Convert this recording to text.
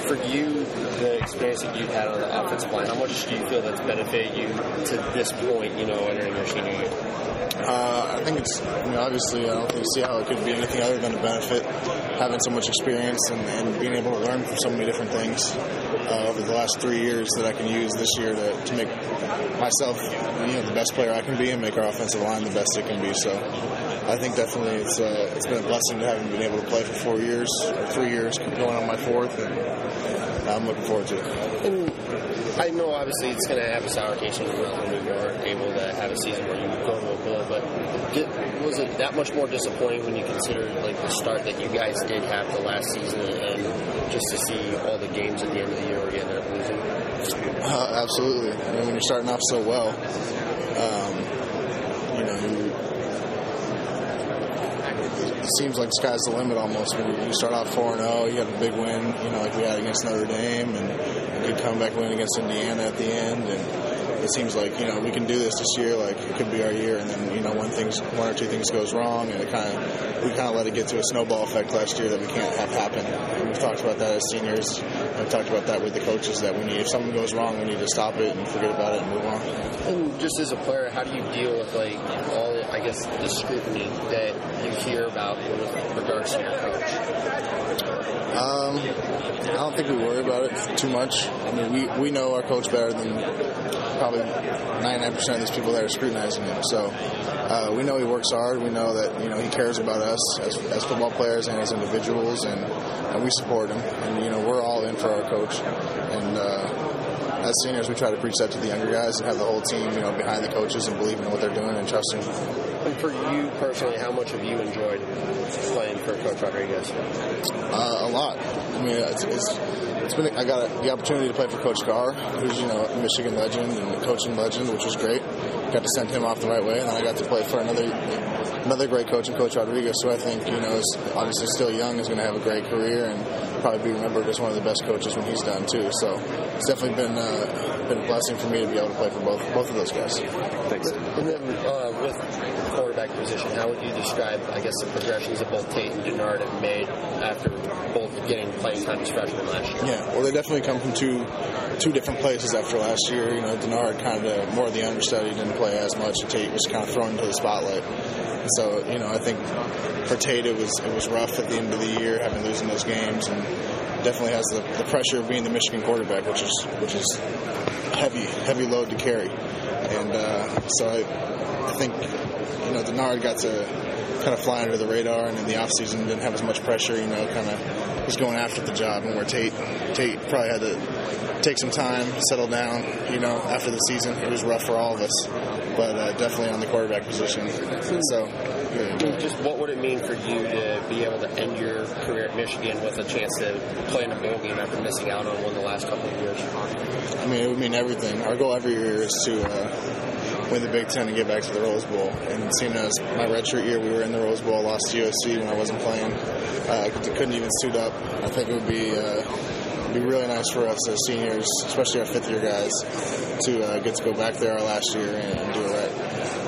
For you, the experience that you've had on the offensive line, how much do you feel that's benefited you to this point, entering your senior year? I think it's, obviously, I don't think see how it could be anything other than a benefit, having so much experience and being able to learn from so many different things over the last 3 years that I can use this year to make myself, the best player I can be and make our offensive line the best it can be. So I think definitely it's been a blessing to having been able to play for 4 years, or 3 years, going on my fourth, and I'm looking forward to it. And I know obviously it's going to have a sour taste when you are able to have a season where you go to a bowl, but was it that much more disappointing when you consider the start that you guys did have the last season, and just to see all the games at the end of the year where you ended up losing? Absolutely. When you're starting off so well, it seems like the sky's the limit almost. When you start off 4-0, you have a big win, like we had against Notre Dame, and a good comeback win against Indiana at the end, and it seems like, we can do this year, like it could be our year, and then, one or two things goes wrong, and we kind of let it get to a snowball effect last year that we can't have happen. And we've talked about that as seniors, and we've talked about that with the coaches, that if something goes wrong, we need to stop it and forget about it and move on. And just as a player, how do you deal with all, the scrutiny that you hear about with regards to your coach? I don't think we worry about it too much. We know our coach better than probably 99% of these people that are scrutinizing him. So we know he works hard. We know that he cares about us as football players and as individuals, and we support him. And we're all in for our coach. And as seniors, we try to preach that to the younger guys and have the whole team behind the coaches and believing in what they're doing and trusting them. And for you personally, how much have you enjoyed playing for Coach Rodriguez? A lot. It's been. I got the opportunity to play for Coach Carr, who's a Michigan legend and a coaching legend, which was great. Got to send him off the right way, and then I got to play for another great coach, and Coach Rodriguez, who I think is obviously still young, is going to have a great career and probably be remembered as one of the best coaches when he's done too. So it's definitely been a blessing for me to be able to play for both of those guys. Thanks. And then with quarterback position, how would you describe, the progressions that both Tate and Denard have made after both getting playing time as freshmen last year? Yeah, well, they definitely come from two different places after last year. Denard kind of more of the understudy, didn't play as much, and Tate was kind of thrown into the spotlight. And so, I think for Tate it was rough at the end of the year, losing those games, and definitely has the pressure of being the Michigan quarterback, which is heavy load to carry. And so I think Denard got to kind of fly under the radar, and in the off season didn't have as much pressure. Kind of was going after the job, and where Tate probably had to take some time, settle down. After the season, it was rough for all of us, but definitely on the quarterback position. So, just what would it mean for you to be able to end your career at Michigan with a chance to play in a bowl game after missing out on one the last couple of years? It would mean everything. Our goal every year is to win the Big Ten and get back to the Rose Bowl. And seeing as my redshirt year, we were in the Rose Bowl, lost to USC when I wasn't playing. Couldn't even suit up. I think it would be really nice for us as seniors, especially our fifth-year guys, to get to go back there our last year and do it right.